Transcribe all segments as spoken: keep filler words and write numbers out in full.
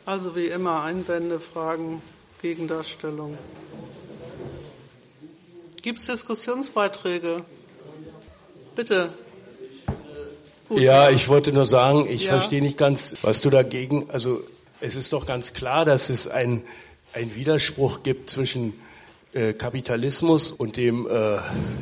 Also wie immer Einwände, Fragen, Gegendarstellung. Gibt es Diskussionsbeiträge? Bitte. Gut. Ja, ich wollte nur sagen, ich ja. verstehe nicht ganz, was du dagegen, also es ist doch ganz klar, dass es ein, ein Widerspruch gibt zwischen äh, Kapitalismus und dem, äh,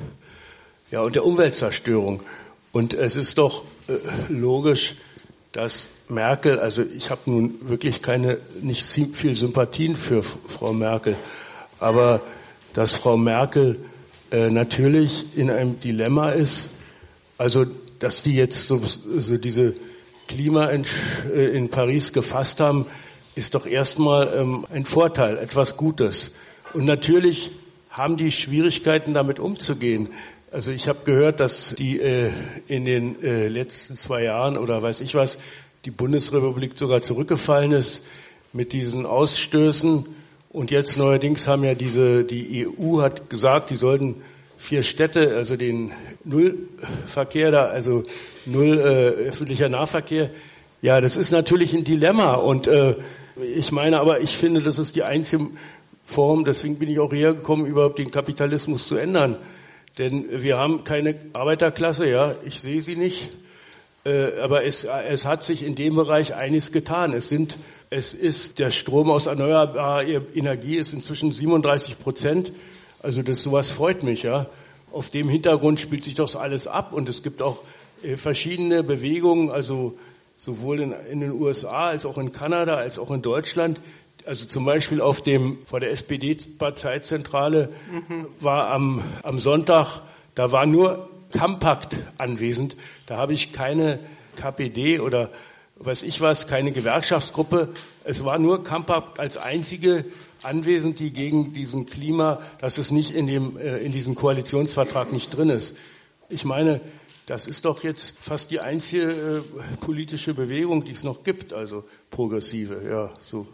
ja, und der Umweltzerstörung. Und es ist doch äh, logisch, dass Merkel, also ich habe nun wirklich keine, nicht viel Sympathien für Frau Merkel, aber dass Frau Merkel äh, natürlich in einem Dilemma ist, also dass die jetzt so, so diese Klima in, äh, in Paris gefasst haben, ist doch erstmal ähm, ein Vorteil, etwas Gutes. Und natürlich haben die Schwierigkeiten, damit umzugehen. Also ich habe gehört, dass die äh, in den äh, letzten zwei Jahren oder weiß ich was, die Bundesrepublik sogar zurückgefallen ist mit diesen Ausstößen. Und jetzt neuerdings haben ja diese, die E U hat gesagt, die sollten vier Städte, also den Nullverkehr da, also null äh, öffentlicher Nahverkehr. Ja, das ist natürlich ein Dilemma. Und äh, ich meine, aber ich finde, das ist die einzige Form, deswegen bin ich auch hergekommen, überhaupt den Kapitalismus zu ändern. Denn wir haben keine Arbeiterklasse, ja, ich sehe sie nicht, äh, aber es, es hat sich in dem Bereich einiges getan. Es sind, es ist, der Strom aus erneuerbarer Energie ist inzwischen siebenunddreißig Prozent, also das, sowas freut mich, ja. Auf dem Hintergrund spielt sich das alles ab und es gibt auch äh, verschiedene Bewegungen, also sowohl in, in den U S A als auch in Kanada als auch in Deutschland. Also zum Beispiel auf dem, vor der S P D-Parteizentrale mhm. war am, am Sonntag, da war nur Kampakt anwesend. Da habe ich keine K P D oder weiß ich was, keine Gewerkschaftsgruppe. Es war nur Kampakt als einzige anwesend, die gegen diesen Klima, dass es nicht in dem, äh, in diesem Koalitionsvertrag nicht drin ist. Ich meine, das ist doch jetzt fast die einzige äh, politische Bewegung, die es noch gibt, also progressive, ja, so.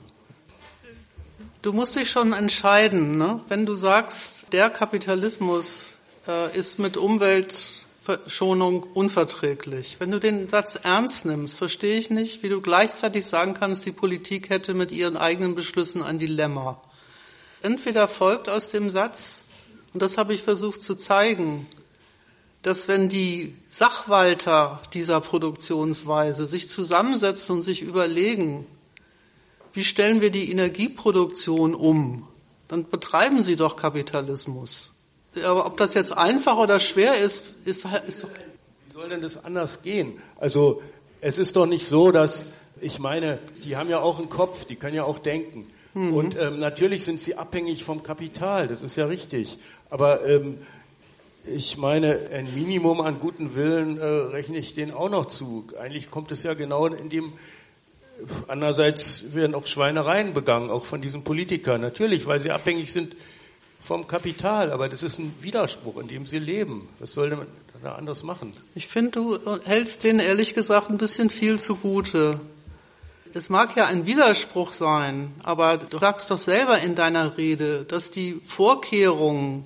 Du musst dich schon entscheiden, ne? Wenn du sagst, der Kapitalismus äh, ist mit Umweltschonung unverträglich. Wenn du den Satz ernst nimmst, verstehe ich nicht, wie du gleichzeitig sagen kannst, die Politik hätte mit ihren eigenen Beschlüssen ein Dilemma. Entweder folgt aus dem Satz, und das habe ich versucht zu zeigen, dass wenn die Sachwalter dieser Produktionsweise sich zusammensetzen und sich überlegen, wie stellen wir die Energieproduktion um? Dann betreiben sie doch Kapitalismus. Aber ob das jetzt einfach oder schwer ist, ist, ist Wie soll denn das anders gehen? Also es ist doch nicht so, dass, ich meine, die haben ja auch einen Kopf, die können ja auch denken. Mhm. Und ähm, natürlich sind sie abhängig vom Kapital, das ist ja richtig. Aber ähm, ich meine, ein Minimum an guten Willen äh, rechne ich denen auch noch zu. Eigentlich kommt es ja genau in dem. Andererseits werden auch Schweinereien begangen, auch von diesen Politikern. Natürlich, weil sie abhängig sind vom Kapital. Aber das ist ein Widerspruch, in dem sie leben. Was soll man da anderes machen? Ich finde, du hältst denen ehrlich gesagt ein bisschen viel zugute. Es mag ja ein Widerspruch sein, aber du sagst doch selber in deiner Rede, dass die Vorkehrungen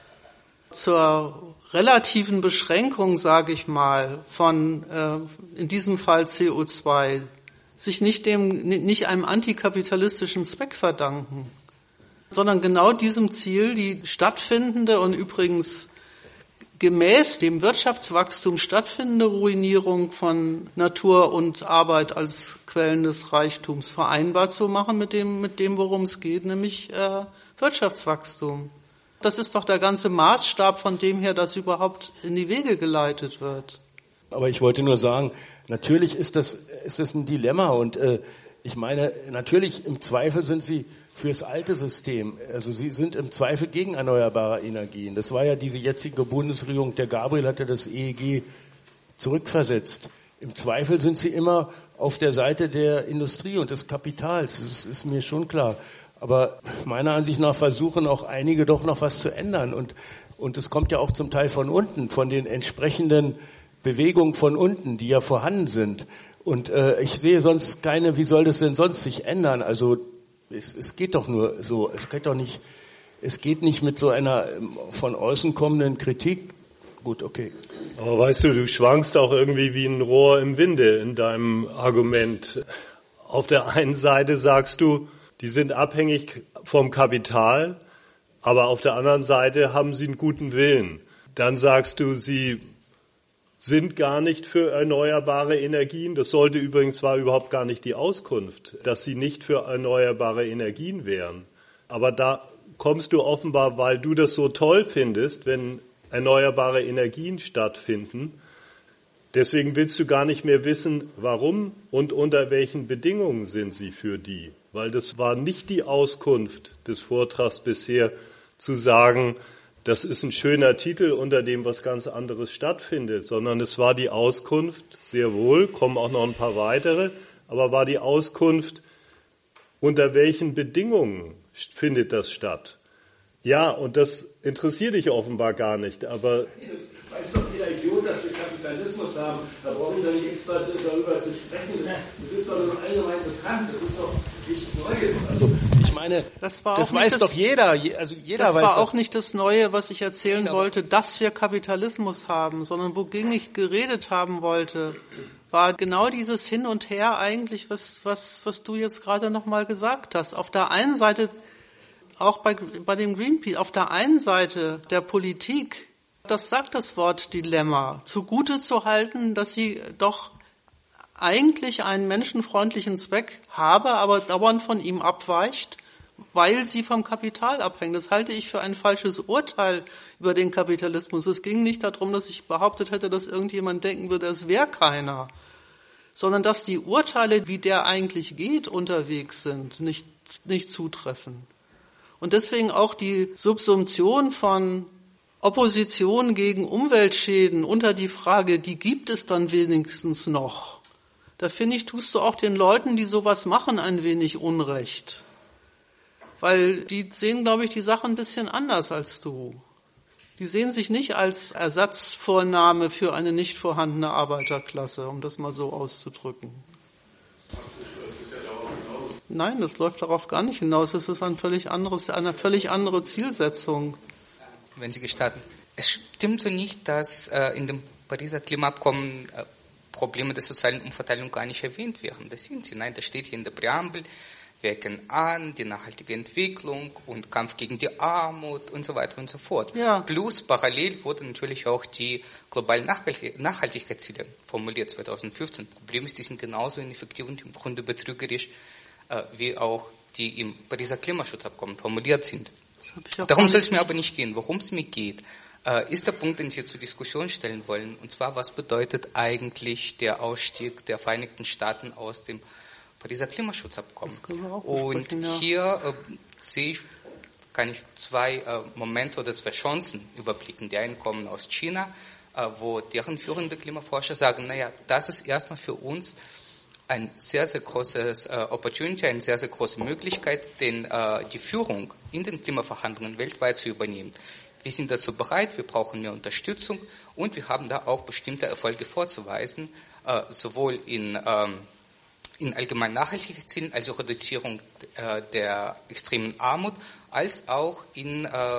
zur relativen Beschränkung, sage ich mal, von äh, in diesem Fall C O zwei sich nicht dem, nicht einem antikapitalistischen Zweck verdanken, sondern genau diesem Ziel, die stattfindende und übrigens gemäß dem Wirtschaftswachstum stattfindende Ruinierung von Natur und Arbeit als Quellen des Reichtums vereinbar zu machen mit dem, mit dem, worum es geht, nämlich äh, Wirtschaftswachstum. Das ist doch der ganze Maßstab, von dem her das überhaupt in die Wege geleitet wird. Aber ich wollte nur sagen, natürlich ist das, ist das ein Dilemma und äh, ich meine, natürlich im Zweifel sind sie fürs alte System, also sie sind im Zweifel gegen erneuerbare Energien. Das war ja diese jetzige Bundesregierung, der Gabriel hatte das E E G zurückversetzt. Im Zweifel sind sie immer auf der Seite der Industrie und des Kapitals, das ist mir schon klar. Aber meiner Ansicht nach versuchen auch einige doch noch was zu ändern und und es kommt ja auch zum Teil von unten, von den entsprechenden Bewegungen von unten, die ja vorhanden sind. Und äh, ich sehe sonst keine, wie soll das denn sonst sich ändern? Also es, es geht doch nur so, es geht doch nicht, es geht nicht mit so einer von außen kommenden Kritik. Gut, okay. Aber weißt du, du schwankst auch irgendwie wie ein Rohr im Winde in deinem Argument. Auf der einen Seite sagst du, die sind abhängig vom Kapital, aber auf der anderen Seite haben sie einen guten Willen. Dann sagst du, sie sind gar nicht für erneuerbare Energien. Das sollte übrigens war überhaupt gar nicht die Auskunft, dass sie nicht für erneuerbare Energien wären. Aber da kommst du offenbar, weil du das so toll findest, wenn erneuerbare Energien stattfinden. Deswegen willst du gar nicht mehr wissen, warum und unter welchen Bedingungen sind sie für die. Weil das war nicht die Auskunft des Vortrags bisher, zu sagen, das ist ein schöner Titel, unter dem was ganz anderes stattfindet, sondern es war die Auskunft, sehr wohl, kommen auch noch ein paar weitere, aber war die Auskunft, unter welchen Bedingungen findet das statt. Ja, und das interessiert dich offenbar gar nicht, aber... Das weiß doch jeder Idiot, dass wir Kapitalismus haben. Da brauchen wir nicht extra darüber zu sprechen. Das ist doch allgemein bekannt. Das ist doch nichts Neues. Also, ich meine, das, war das weiß das, doch jeder. Also jeder das weiß war das. auch nicht das Neue, was ich erzählen wollte, dass wir Kapitalismus haben, sondern wogegen ich geredet haben wollte, war genau dieses Hin und Her eigentlich, was, was, was du jetzt gerade nochmal gesagt hast. Auf der einen Seite, auch bei, bei dem Greenpeace, auf der einen Seite der Politik, das sagt das Wort Dilemma, zugute zu halten, dass sie doch eigentlich einen menschenfreundlichen Zweck habe, aber dauernd von ihm abweicht, weil sie vom Kapital abhängen. Das halte ich für ein falsches Urteil über den Kapitalismus. Es ging nicht darum, dass ich behauptet hätte, dass irgendjemand denken würde, es wäre keiner, sondern dass die Urteile, wie der eigentlich geht, unterwegs sind, nicht, nicht zutreffen. Und deswegen auch die Subsumption von Opposition gegen Umweltschäden unter die Frage, die gibt es dann wenigstens noch. Da finde ich, tust du auch den Leuten, die sowas machen, ein wenig Unrecht. Weil die sehen, glaube ich, die Sache ein bisschen anders als du. Die sehen sich nicht als Ersatzvornahme für eine nicht vorhandene Arbeiterklasse, um das mal so auszudrücken. Nein, das läuft darauf gar nicht hinaus. Es ist ein völlig anderes, eine völlig andere Zielsetzung. Wenn Sie gestatten. Es stimmt so nicht, dass äh, in dem Pariser Klimaabkommen äh, Probleme der sozialen Umverteilung gar nicht erwähnt werden. Das sind sie. Nein, das steht hier in der Präambel. Wir erkennen an die nachhaltige Entwicklung und Kampf gegen die Armut und so weiter und so fort. Ja. Plus parallel wurden natürlich auch die globalen Nachhaltigkeitsziele formuliert zweitausendfünfzehn. Problem ist, die sind genauso ineffektiv und im Grunde betrügerisch, äh, wie auch die im Pariser Klimaschutzabkommen formuliert sind. Darum soll es mir aber nicht gehen. Worum es mir geht, äh, ist der Punkt, den Sie zur Diskussion stellen wollen. Und zwar, was bedeutet eigentlich der Ausstieg der Vereinigten Staaten aus dem Pariser Klimaschutzabkommen? Und ja. hier äh, sehe ich, kann ich zwei äh, Momente oder zwei Chancen überblicken. Die einen kommen aus China, äh, wo deren führende Klimaforscher sagen, naja, das ist erstmal für uns ein sehr, sehr großes äh, Opportunity, eine sehr, sehr große Möglichkeit, denn äh, die Führung in den Klimaverhandlungen weltweit zu übernehmen. Wir sind dazu bereit, wir brauchen mehr Unterstützung und wir haben da auch bestimmte Erfolge vorzuweisen, äh, sowohl in, ähm, in allgemeinen Nachhaltigkeitszielen, also Reduzierung äh, der extremen Armut, als auch in äh,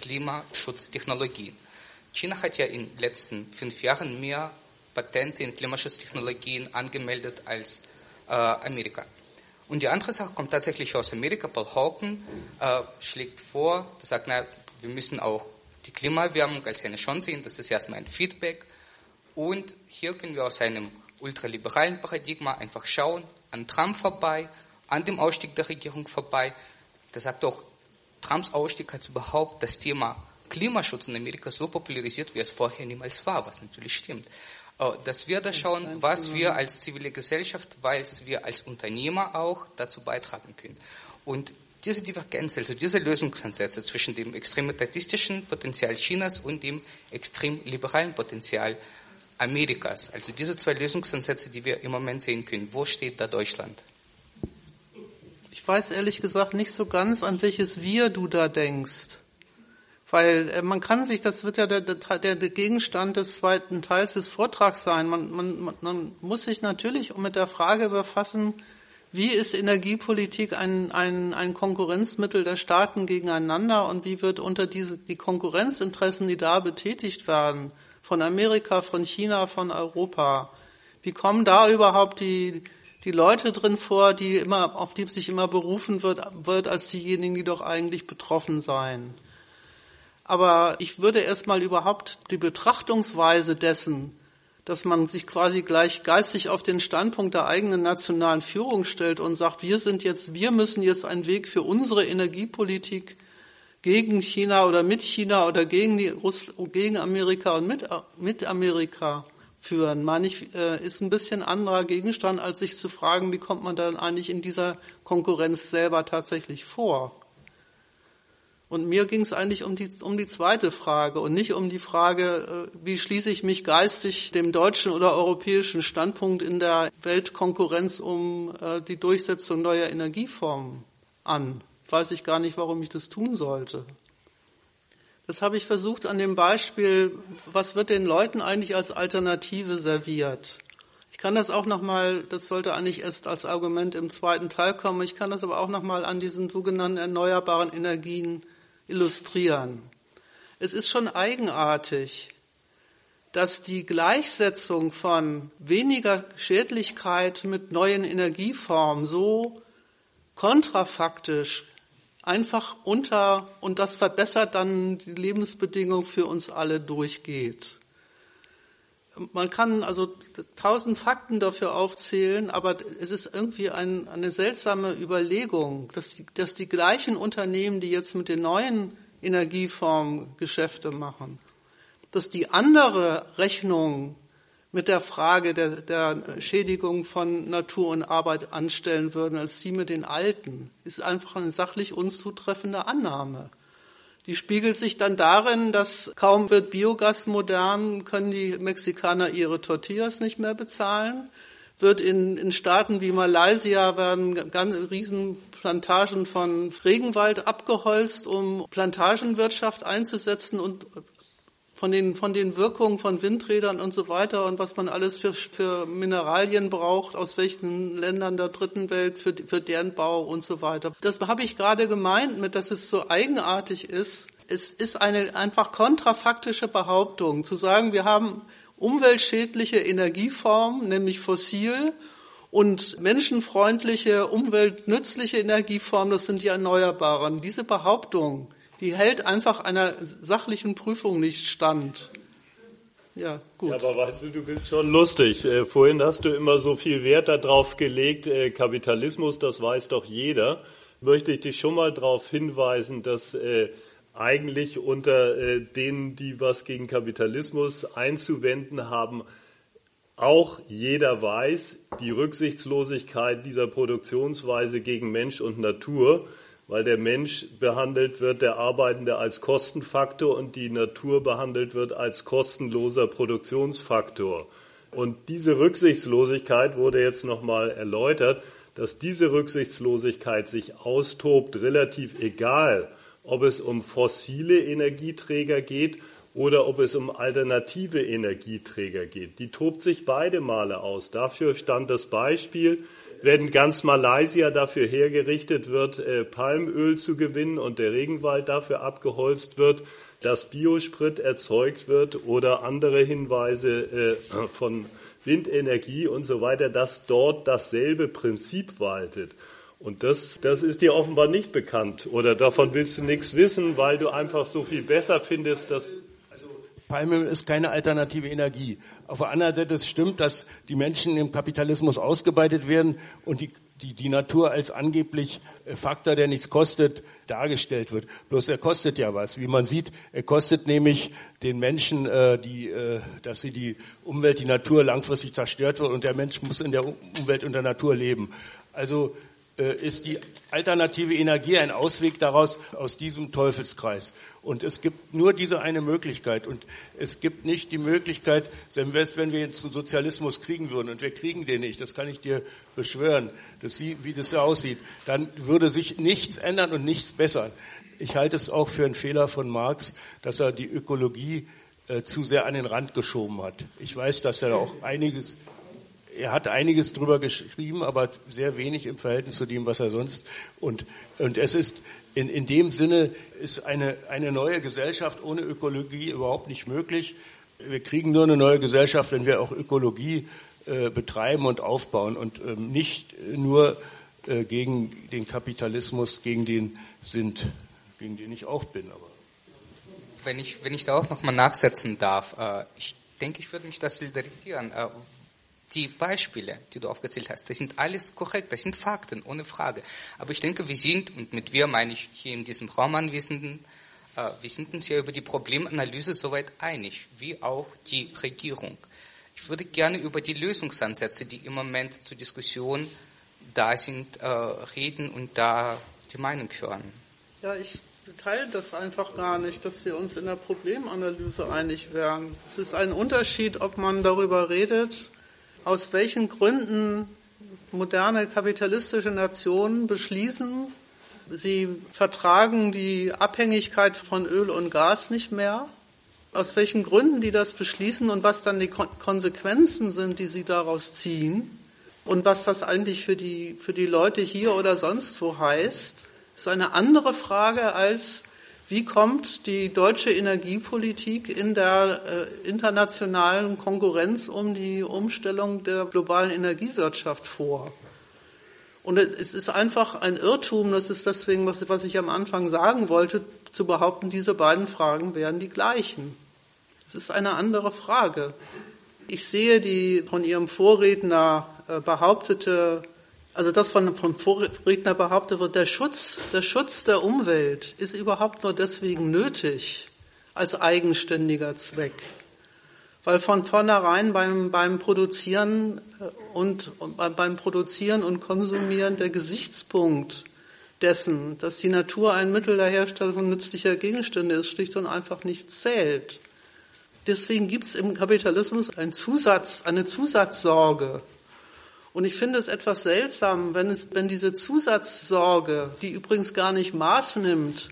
Klimaschutztechnologien. China hat ja in den letzten fünf Jahren mehr Patente in Klimaschutztechnologien angemeldet als äh, Amerika. Und die andere Sache kommt tatsächlich aus Amerika. Paul Hawken äh, schlägt vor, der sagt, na, wir müssen auch die Klimaerwärmung als eine Chance sehen. Das ist erstmal ein Feedback. Und hier können wir aus einem ultraliberalen Paradigma einfach schauen, an Trump vorbei, an dem Ausstieg der Regierung vorbei. Der sagt auch, Trumps Ausstieg hat überhaupt das Thema Klimaschutz in Amerika so popularisiert, wie es vorher niemals war, was natürlich stimmt. Dass wir da schauen, was wir als zivile Gesellschaft, was wir als Unternehmer auch dazu beitragen können. Und diese Divergenz, also diese Lösungsansätze zwischen dem extrem etatistischen Potenzial Chinas und dem extrem liberalen Potenzial Amerikas, also diese zwei Lösungsansätze, die wir im Moment sehen können, wo steht da Deutschland? Ich weiß ehrlich gesagt nicht so ganz, an welches Wir du da denkst. Weil äh, man kann sich, das wird ja der, der, der Gegenstand des zweiten Teils des Vortrags sein, man, man, man muss sich natürlich mit der Frage befassen, wie ist Energiepolitik ein, ein, ein Konkurrenzmittel der Staaten gegeneinander und wie wird unter diese die Konkurrenzinteressen, die da betätigt werden, von Amerika, von China, von Europa, wie kommen da überhaupt die, die Leute drin vor, die immer, auf die sich immer berufen wird, wird als diejenigen, die doch eigentlich betroffen seien. Aber ich würde erstmal überhaupt die Betrachtungsweise dessen, dass man sich quasi gleich geistig auf den Standpunkt der eigenen nationalen Führung stellt und sagt, wir sind jetzt, wir müssen jetzt einen Weg für unsere Energiepolitik gegen China oder mit China oder gegen die Russ- gegen Amerika und mit, mit Amerika führen, meine ich, ist ein bisschen anderer Gegenstand, als sich zu fragen, wie kommt man dann eigentlich in dieser Konkurrenz selber tatsächlich vor? Und mir ging es eigentlich um die, um die zweite Frage und nicht um die Frage, wie schließe ich mich geistig dem deutschen oder europäischen Standpunkt in der Weltkonkurrenz um die Durchsetzung neuer Energieformen an. Weiß ich gar nicht, warum ich das tun sollte. Das habe ich versucht an dem Beispiel, was wird den Leuten eigentlich als Alternative serviert? Ich kann das auch nochmal, das sollte eigentlich erst als Argument im zweiten Teil kommen, ich kann das aber auch nochmal an diesen sogenannten erneuerbaren Energien illustrieren. Es ist schon eigenartig, dass die Gleichsetzung von weniger Schädlichkeit mit neuen Energieformen so kontrafaktisch einfach unter, und das verbessert dann die Lebensbedingungen für uns alle, durchgeht. Man kann also tausend Fakten dafür aufzählen, aber es ist irgendwie ein, eine seltsame Überlegung, dass die, dass die gleichen Unternehmen, die jetzt mit den neuen Energieformen Geschäfte machen, dass die andere Rechnung mit der Frage der, der Schädigung von Natur und Arbeit anstellen würden, als sie mit den alten, ist einfach eine sachlich unzutreffende Annahme. Die spiegelt sich dann darin, dass kaum wird Biogas modern, können die Mexikaner ihre Tortillas nicht mehr bezahlen. Wird in, in Staaten wie Malaysia werden ganz riesen Plantagen von Regenwald abgeholzt, um Plantagenwirtschaft einzusetzen und von den, von den Wirkungen von Windrädern und so weiter und was man alles für, für Mineralien braucht, aus welchen Ländern der dritten Welt, für, für deren Bau und so weiter. Das habe ich gerade gemeint mit, dass es so eigenartig ist. Es ist eine einfach kontrafaktische Behauptung, zu sagen, wir haben umweltschädliche Energieformen, nämlich fossil, und menschenfreundliche, umweltnützliche Energieformen, das sind die Erneuerbaren. Diese Behauptung, die hält einfach einer sachlichen Prüfung nicht stand. Ja, gut. Ja, aber weißt du, du bist schon lustig. Äh, vorhin hast du immer so viel Wert darauf gelegt, äh, Kapitalismus, das weiß doch jeder. Möchte ich dich schon mal darauf hinweisen, dass äh, eigentlich unter äh, denen, die was gegen Kapitalismus einzuwenden haben, auch jeder weiß, die Rücksichtslosigkeit dieser Produktionsweise gegen Mensch und Natur, weil der Mensch behandelt wird, der Arbeitende, als Kostenfaktor und die Natur behandelt wird als kostenloser Produktionsfaktor. Und diese Rücksichtslosigkeit wurde jetzt nochmal erläutert, dass diese Rücksichtslosigkeit sich austobt, relativ egal, ob es um fossile Energieträger geht oder ob es um alternative Energieträger geht. Die tobt sich beide Male aus. Dafür stand das Beispiel, wenn ganz Malaysia dafür hergerichtet wird, äh, Palmöl zu gewinnen und der Regenwald dafür abgeholzt wird, dass Biosprit erzeugt wird oder andere Hinweise äh, von Windenergie und so weiter, dass dort dasselbe Prinzip waltet. Und das, das ist dir offenbar nicht bekannt oder davon willst du nichts wissen, weil du einfach so viel besser findest, dass... Palmöl ist keine alternative Energie. Auf der anderen Seite es stimmt, dass die Menschen im Kapitalismus ausgebeutet werden und die, die, die Natur als angeblich Faktor, der nichts kostet, dargestellt wird. Bloß er kostet ja was. Wie man sieht, er kostet nämlich den Menschen, äh, die, äh, dass sie die Umwelt, die Natur langfristig zerstört wird und der Mensch muss in der Umwelt und der Natur leben. Also äh, ist die alternative Energie ein Ausweg daraus, aus diesem Teufelskreis. Und es gibt nur diese eine Möglichkeit. Und es gibt nicht die Möglichkeit, selbst wenn wir jetzt einen Sozialismus kriegen würden, und wir kriegen den nicht, das kann ich dir beschwören, dass sie, wie das so aussieht, dann würde sich nichts ändern und nichts bessern. Ich halte es auch für einen Fehler von Marx, dass er die Ökologie äh, zu sehr an den Rand geschoben hat. Ich weiß, dass er auch einiges... Er hat einiges drüber geschrieben, aber sehr wenig im Verhältnis zu dem, was er sonst. Und, und es ist, in, in dem Sinne ist eine, eine neue Gesellschaft ohne Ökologie überhaupt nicht möglich. Wir kriegen nur eine neue Gesellschaft, wenn wir auch Ökologie äh, betreiben und aufbauen und ähm, nicht nur äh, gegen den Kapitalismus, gegen den sind, gegen den ich auch bin. Aber wenn ich wenn ich da auch noch mal nachsetzen darf, äh, ich denke, ich würde mich da solidarisieren. Äh, die Beispiele, die du aufgezählt hast, das sind alles korrekt, das sind Fakten, ohne Frage. Aber ich denke, wir sind, und mit wir meine ich hier in diesem Raum Anwesenden, äh, wir sind uns ja über die Problemanalyse soweit einig, wie auch die Regierung. Ich würde gerne über die Lösungsansätze, die im Moment zur Diskussion da sind, äh, reden und da die Meinung hören. Ja, ich teile das einfach gar nicht, dass wir uns in der Problemanalyse einig wären. Es ist ein Unterschied, ob man darüber redet, aus welchen Gründen moderne kapitalistische Nationen beschließen, sie vertragen die Abhängigkeit von Öl und Gas nicht mehr, aus welchen Gründen die das beschließen und was dann die Konsequenzen sind, die sie daraus ziehen und was das eigentlich für die, für die Leute hier oder sonst wo heißt, ist eine andere Frage als, wie kommt die deutsche Energiepolitik in der äh, internationalen Konkurrenz um die Umstellung der globalen Energiewirtschaft vor? Und es ist einfach ein Irrtum, das ist deswegen, was, was ich am Anfang sagen wollte, zu behaupten, diese beiden Fragen wären die gleichen. Es ist eine andere Frage. Ich sehe die von Ihrem Vorredner äh, behauptete, also das von, vom Vorredner behauptet wird, der Schutz, der Schutz der Umwelt ist überhaupt nur deswegen nötig als eigenständiger Zweck. Weil von vornherein beim, beim Produzieren und, und beim Produzieren und Konsumieren der Gesichtspunkt dessen, dass die Natur ein Mittel der Herstellung von nützlicher Gegenstände ist, schlicht und einfach nicht zählt. Deswegen gibt es im Kapitalismus einen Zusatz, eine Zusatzsorge. Und ich finde es etwas seltsam, wenn es, wenn diese Zusatzsorge, die übrigens gar nicht Maß nimmt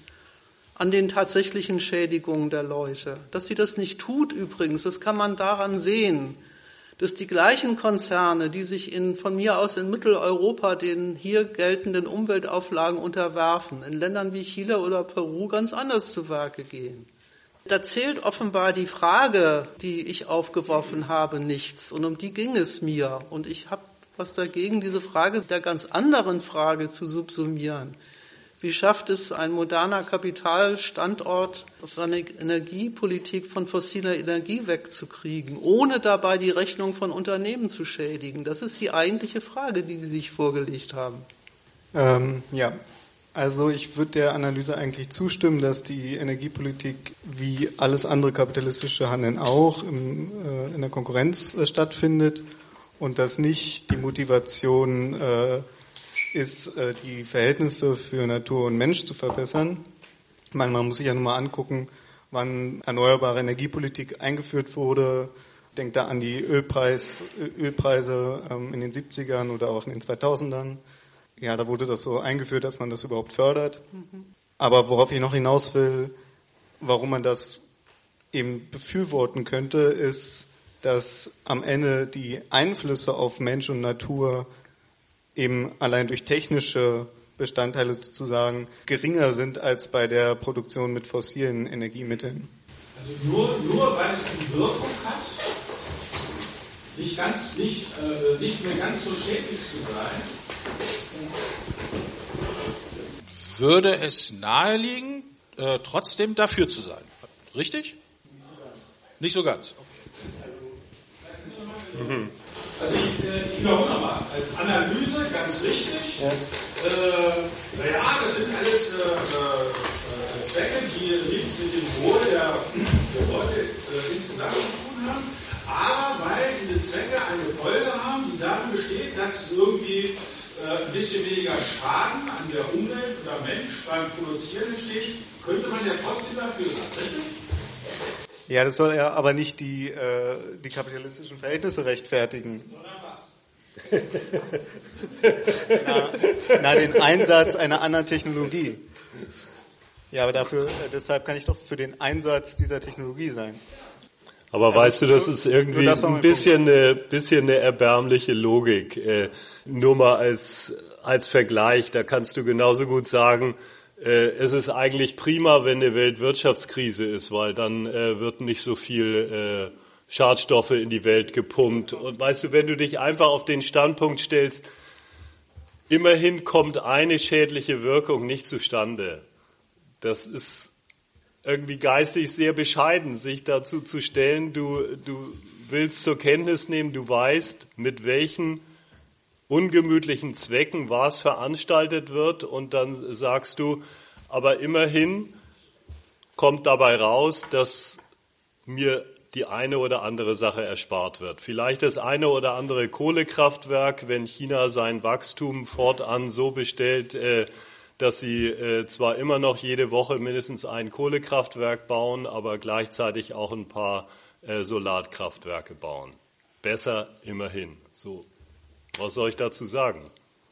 an den tatsächlichen Schädigungen der Leute, dass sie das nicht tut übrigens, das kann man daran sehen, dass die gleichen Konzerne, die sich in, von mir aus in Mitteleuropa den hier geltenden Umweltauflagen unterwerfen, in Ländern wie Chile oder Peru ganz anders zu Werke gehen. Da zählt offenbar die Frage, die ich aufgeworfen habe, nichts. Und um die ging es mir. Und ich habe was dagegen, diese Frage der ganz anderen Frage zu subsumieren. Wie schafft es ein moderner Kapitalstandort, seine Energiepolitik von fossiler Energie wegzukriegen, ohne dabei die Rechnung von Unternehmen zu schädigen? Das ist die eigentliche Frage, die Sie sich vorgelegt haben. Ähm, ja, also ich würde der Analyse eigentlich zustimmen, dass die Energiepolitik wie alles andere kapitalistische Handeln auch im, äh, in der Konkurrenz äh, stattfindet und dass nicht die Motivation äh, ist, äh, die Verhältnisse für Natur und Mensch zu verbessern. Ich meine, man muss sich ja nur mal angucken, wann erneuerbare Energiepolitik eingeführt wurde. Denkt da an die Ölpreis, Ölpreise ähm, in den siebzigern oder auch in den zweitausendern. Ja, da wurde das so eingeführt, dass man das überhaupt fördert. Mhm. Aber worauf ich noch hinaus will, warum man das eben befürworten könnte, ist, dass am Ende die Einflüsse auf Mensch und Natur eben allein durch technische Bestandteile sozusagen geringer sind als bei der Produktion mit fossilen Energiemitteln. Also nur, nur weil es eine Wirkung hat, nicht, ganz, nicht, äh, nicht mehr ganz so schädlich zu sein, würde es naheliegen, äh, trotzdem dafür zu sein. Richtig? Nicht so ganz. Mhm. Also ich, äh, ich wiederhole nochmal. Als Analyse ganz richtig. Ja. Äh, naja, das sind alles äh, äh, Zwecke, die nichts mit dem Wohl der, der Leute äh, insgesamt zu tun haben. Aber weil diese Zwecke eine Folge haben, die darin besteht, dass irgendwie äh, ein bisschen weniger Schaden an der Umwelt oder Mensch beim Produzieren entsteht, könnte man ja trotzdem dafür sein, richtig? Ja, das soll ja aber nicht die, äh, die kapitalistischen Verhältnisse rechtfertigen. na, na, den Einsatz einer anderen Technologie. Ja, aber dafür, äh, deshalb kann ich doch für den Einsatz dieser Technologie sein. Aber also, weißt du, das ist irgendwie das ein bisschen eine, bisschen eine erbärmliche Logik. Äh, nur mal als, als Vergleich, da kannst du genauso gut sagen, es ist eigentlich prima, wenn eine Weltwirtschaftskrise ist, weil dann äh, wird nicht so viel äh, Schadstoffe in die Welt gepumpt. Und weißt du, wenn du dich einfach auf den Standpunkt stellst, immerhin kommt eine schädliche Wirkung nicht zustande. Das ist irgendwie geistig sehr bescheiden, sich dazu zu stellen. Du, du willst zur Kenntnis nehmen, du weißt, mit welchen ungemütlichen Zwecken was veranstaltet wird, und dann sagst du, aber immerhin kommt dabei raus, dass mir die eine oder andere Sache erspart wird. Vielleicht das eine oder andere Kohlekraftwerk, wenn China sein Wachstum fortan so bestellt, dass sie zwar immer noch jede Woche mindestens ein Kohlekraftwerk bauen, aber gleichzeitig auch ein paar Solarkraftwerke bauen. Besser immerhin. So, was soll ich dazu sagen?